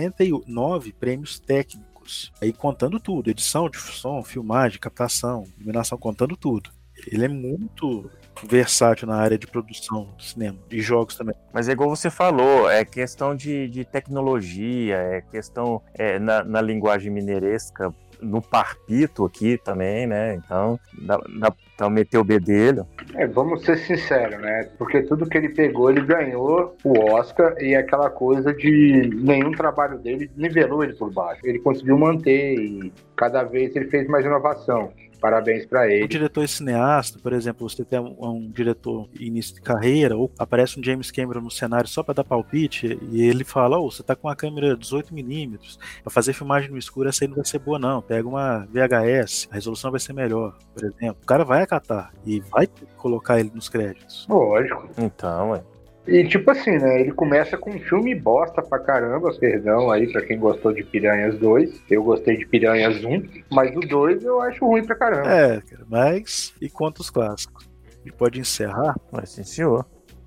69 prêmios técnicos, aí contando tudo, edição de som, filmagem, captação, iluminação, contando tudo. Ele é muito versátil na área de produção do cinema, de jogos também. Mas é igual você falou, é questão de tecnologia, é questão na linguagem mineiresca, no parpito aqui também, né? Então, dá meter o bedelho. Vamos ser sinceros, né? Porque tudo que ele pegou, ele ganhou o Oscar e aquela coisa de nenhum trabalho dele nivelou ele por baixo. Ele conseguiu manter e cada vez ele fez mais inovação. Parabéns pra ele. O diretor e cineasta, por exemplo, você tem um diretor início de carreira, ou aparece um James Cameron no cenário só pra dar palpite, e ele fala, você tá com uma câmera 18mm, pra fazer filmagem no escuro, essa aí não vai ser boa não, pega uma VHS, a resolução vai ser melhor, por exemplo. O cara vai acatar, e vai colocar ele nos créditos. Lógico. Então, E tipo assim, né, ele começa com um filme bosta pra caramba, perdão aí pra quem gostou de Piranhas 2, eu gostei de Piranhas 1, mas o 2 eu acho ruim pra caramba. Cara, mas e quanto os clássicos? A gente pode encerrar? Mas sim, senhor.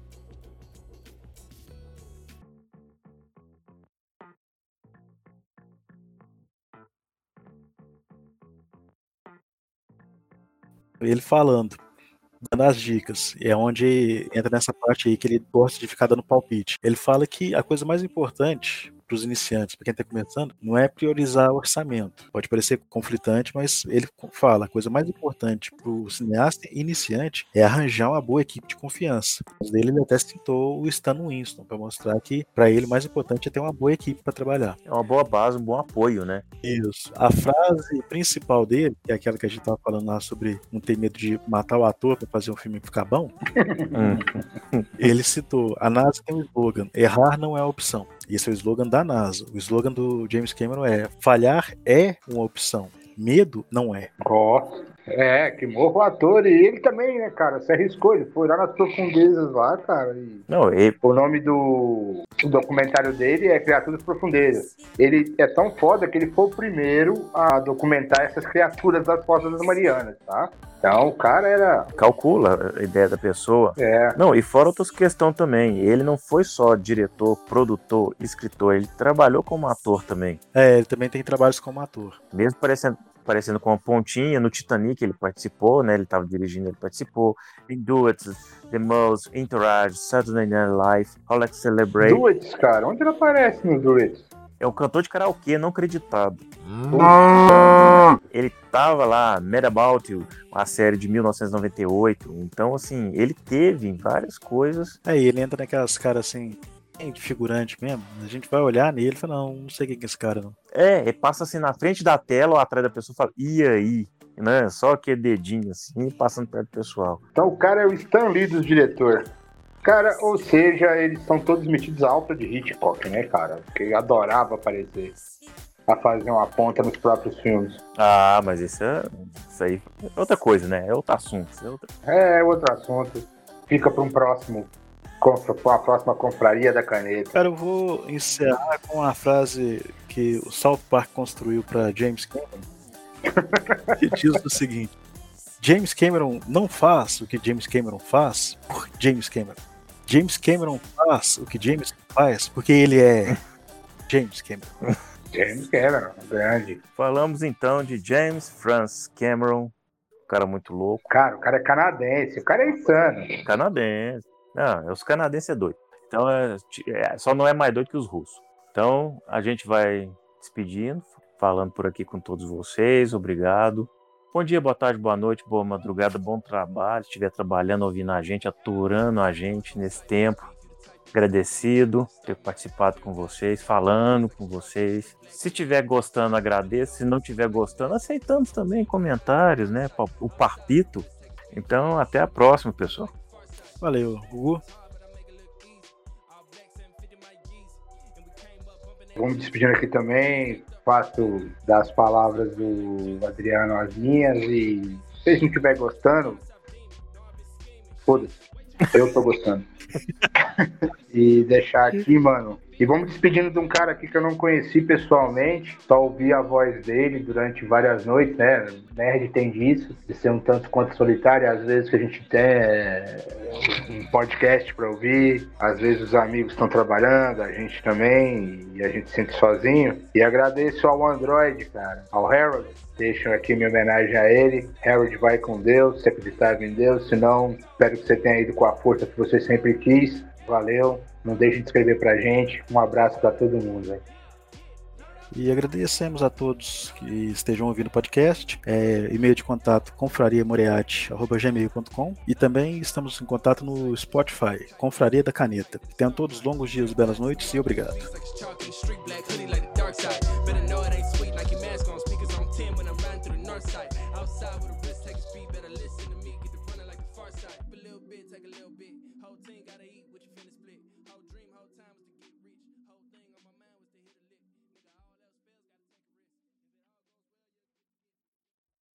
Ele falando, dando as dicas, é onde entra nessa parte aí que ele gosta de ficar dando palpite. Ele fala que a coisa mais importante para os iniciantes, para quem está começando, não é priorizar o orçamento. Pode parecer conflitante, mas ele fala, a coisa mais importante para o cineasta iniciante é arranjar uma boa equipe de confiança. Ele até citou o Stan Winston, para mostrar que para ele o mais importante é ter uma boa equipe para trabalhar. É uma boa base, um bom apoio, né? Isso. A frase principal dele, que é aquela que a gente estava falando lá sobre não ter medo de matar o ator para fazer um filme ficar bom, ele citou, a NASA tem um slogan, errar não é a opção. Esse é o slogan da NASA. O slogan do James Cameron é: falhar é uma opção, medo não é. Que morra o ator. E ele também, né, cara, se arriscou, ele foi lá nas profundezas lá, cara. O nome do documentário dele é Criaturas Profundezas. Ele é tão foda que ele foi o primeiro a documentar essas criaturas das Fossas das Marianas, tá? Então o cara era... Calcula a ideia da pessoa. Não, e fora outras questões também. Ele não foi só diretor, produtor, escritor, ele trabalhou como ator também. Ele também tem trabalhos como ator. Mesmo parecendo com uma pontinha, no Titanic ele participou, né? Ele estava dirigindo, ele participou. Em Duets, The Most, Entourage, Saturday Night Live, How Let's Celebrate. Duets, cara, onde ele aparece no Duets? É um cantor de karaokê não acreditado. Ele tava lá, Mad About You, a série de 1998. Então, assim, ele teve várias coisas. Aí ele entra naquelas caras assim, de figurante mesmo. A gente vai olhar nele e fala, não sei quem que é esse cara, não. Ele passa assim na frente da tela ou atrás da pessoa e fala, e aí? Né? Só aquele dedinho assim, passando perto do pessoal. Então o cara é o Stan Lee dos diretores. Cara, ou seja, eles são todos metidos à alta de Hitchcock, né, cara? Porque adorava aparecer a fazer uma ponta nos próprios filmes. Ah, mas isso aí é outra coisa, né? É outro assunto. É outro assunto. Fica para a próxima confraria da caneta. Cara, eu vou encerrar com uma frase que o South Park construiu para James Cameron. Que diz o seguinte: James Cameron não faz o que James Cameron faz por James Cameron. James Cameron faz o que James faz porque ele é James Cameron. James Cameron, grande. Falamos então de James Francis Cameron, um cara muito louco. Cara, o cara é canadense, o cara é insano. Canadense. Não, os canadenses é doido. Então só não é mais doido que os russos. Então a gente vai despedindo, falando por aqui com todos vocês. Obrigado. Bom dia, boa tarde, boa noite, boa madrugada, bom trabalho. Se estiver trabalhando, ouvindo a gente, aturando a gente nesse tempo. Agradecido por ter participado com vocês, falando com vocês. Se estiver gostando, agradeço. Se não estiver gostando, aceitamos também comentários, né? O Parpito. Então, até a próxima, pessoal. Valeu, Gugu. Vamos despedindo aqui também. Faço das palavras do Adriano as minhas. E se vocês não estiverem gostando, foda-se. Eu tô gostando. E deixar aqui, mano. E vamos despedindo de um cara aqui que eu não conheci pessoalmente. Só ouvi a voz dele durante várias noites, né? Nerd tem disso, de ser um tanto quanto solitário. Às vezes que a gente tem um podcast pra ouvir. Às vezes os amigos estão trabalhando, a gente também. E a gente se sente sozinho. E agradeço ao Android, cara. Ao Harold. Deixo aqui minha homenagem a ele. Harold, vai com Deus, se acreditava em Deus. Se não, espero que você tenha ido com a força que você sempre quis. Valeu. Não deixe de escrever pra gente. Um abraço pra todo mundo, véio. E agradecemos a todos que estejam ouvindo o podcast. E-mail de contato confrariamoreate@gmail.com. E também estamos em contato no Spotify, Confraria da Caneta. Tenham todos longos dias, belas noites e obrigado. Outside with a